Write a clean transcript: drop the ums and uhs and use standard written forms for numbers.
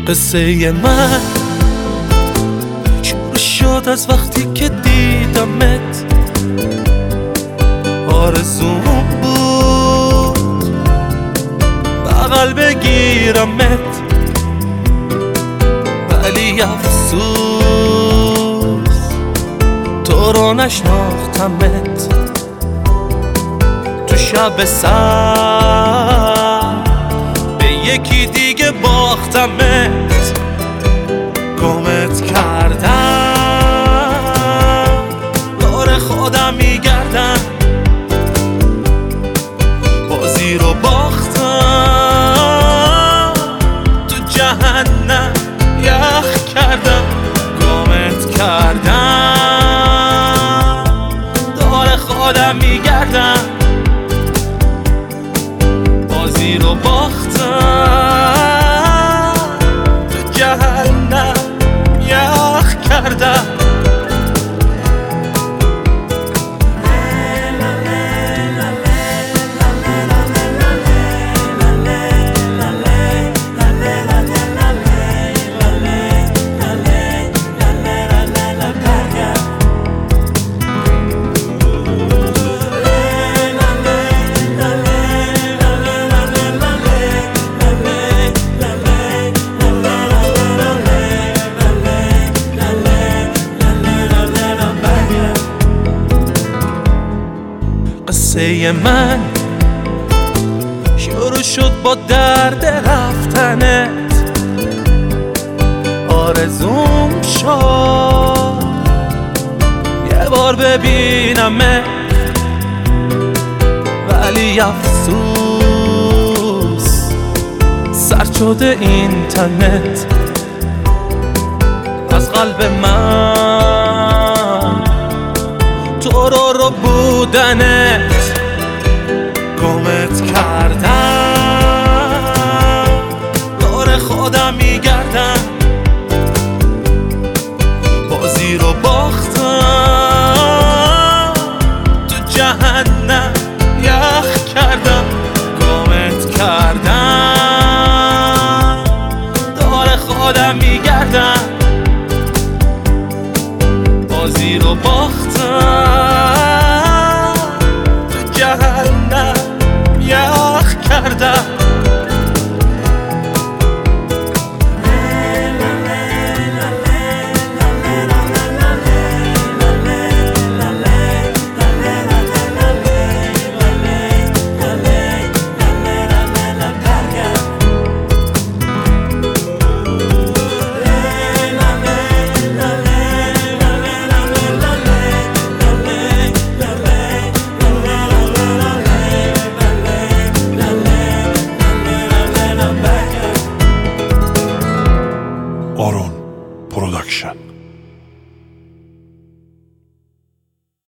قصه من شروع شد از وقتی که دیدمت. آرزوم بود بغل بگیرمت، ولی افسوس تو رو نشناختمت. تو شب سر به یکی دیگه باختمت، گمت کردم، دور خودم میگردم، بازی رو باختم، تو جهنم یخ کردم، گمت کردم، دور خودم میگردم، بازی رو باختم، تو جهنم یخ کردم. قصه من شروع شد با درد رفتنت. آرزوم شد یه بار ببینمت، ولی افسوس سرد شده اینترنت از قلب من. تو رو بودنت گمت کردم، دور خودم میگردم، بازی رو باختم، تو جهنم یخ کردم، گمت کردم، دور خودم میگردم، بازی رو باختم، تو جهنم یخ کردم.